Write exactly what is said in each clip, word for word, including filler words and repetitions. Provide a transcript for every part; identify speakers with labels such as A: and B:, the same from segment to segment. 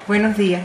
A: Buenos días.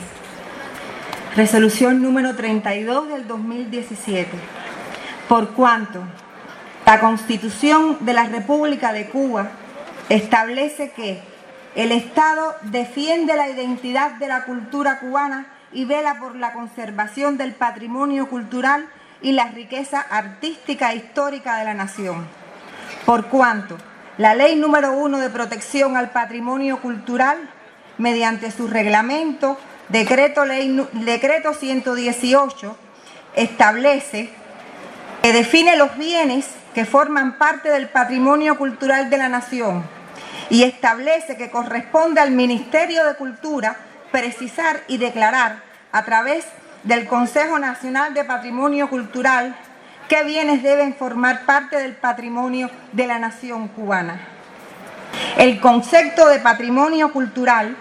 A: Resolución número treinta y dos del dos mil diecisiete. Por cuanto la Constitución de la República de Cuba establece que el Estado defiende la identidad de la cultura cubana y vela por la conservación del patrimonio cultural y la riqueza artística e histórica de la nación. Por cuanto la Ley número uno de protección al patrimonio cultural, mediante su reglamento, decreto, ley, decreto ciento dieciocho, establece que define los bienes que forman parte del patrimonio cultural de la nación y establece que corresponde al Ministerio de Cultura precisar y declarar a través del Consejo Nacional de Patrimonio Cultural qué bienes deben formar parte del patrimonio de la nación cubana. El concepto de patrimonio cultural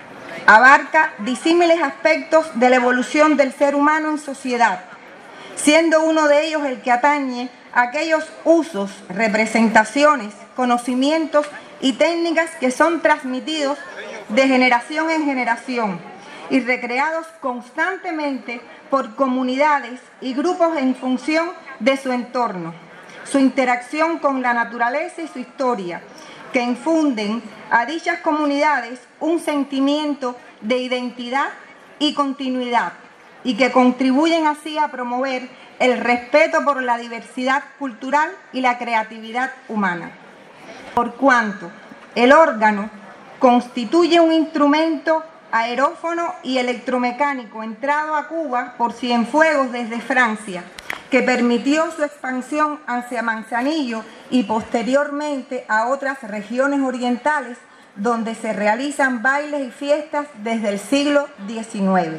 A: abarca disímiles aspectos de la evolución del ser humano en sociedad, siendo uno de ellos el que atañe a aquellos usos, representaciones, conocimientos y técnicas que son transmitidos de generación en generación y recreados constantemente por comunidades y grupos en función de su entorno, su interacción con la naturaleza y su historia, que infunden a dichas comunidades un sentimiento de identidad y continuidad y que contribuyen así a promover el respeto por la diversidad cultural y la creatividad humana. Por cuanto el órgano constituye un instrumento aerófono y electromecánico entrado a Cuba por Cienfuegos desde Francia, que permitió su expansión hacia Manzanillo y posteriormente a otras regiones orientales donde se realizan bailes y fiestas desde el siglo diecinueve.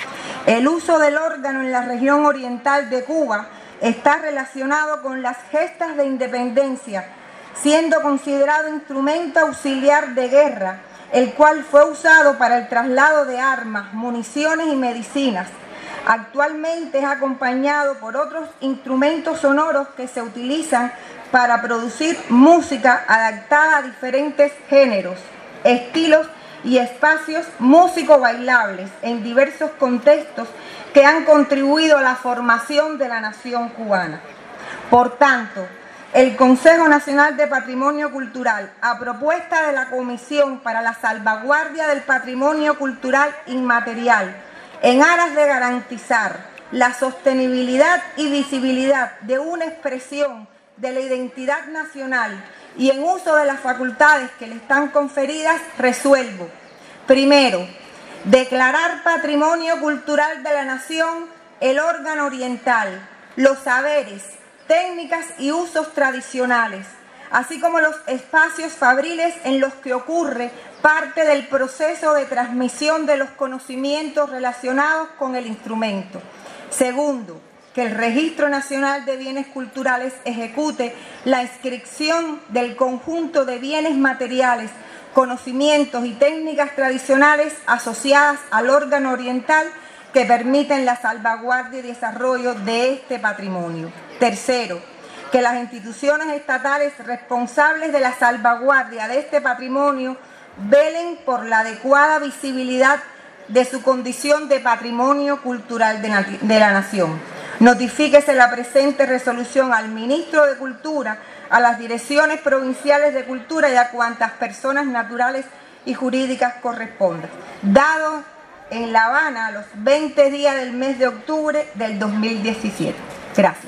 A: El uso del órgano en la región oriental de Cuba está relacionado con las gestas de independencia, siendo considerado instrumento auxiliar de guerra, el cual fue usado para el traslado de armas, municiones y medicinas. Actualmente es acompañado por otros instrumentos sonoros que se utilizan para producir música adaptada a diferentes géneros, estilos y espacios músico-bailables en diversos contextos que han contribuido a la formación de la nación cubana. Por tanto, el Consejo Nacional de Patrimonio Cultural, a propuesta de la Comisión para la Salvaguardia del Patrimonio Cultural Inmaterial, en aras de garantizar la sostenibilidad y visibilidad de una expresión de la identidad nacional y en uso de las facultades que le están conferidas, resuelvo: primero, declarar patrimonio cultural de la nación el órgano oriental, los saberes, técnicas y usos tradicionales, así como los espacios fabriles en los que ocurre parte del proceso de transmisión de los conocimientos relacionados con el instrumento. Segundo, que el Registro Nacional de Bienes Culturales ejecute la inscripción del conjunto de bienes materiales, conocimientos y técnicas tradicionales asociadas al órgano oriental que permiten la salvaguardia y desarrollo de este patrimonio. Tercero, que las instituciones estatales responsables de la salvaguardia de este patrimonio velen por la adecuada visibilidad de su condición de patrimonio cultural de, de la nación. Notifíquese la presente resolución al Ministro de Cultura, a las direcciones provinciales de Cultura y a cuantas personas naturales y jurídicas correspondan. Dado en La Habana a los veinte días del mes de octubre del dos mil diecisiete. Gracias.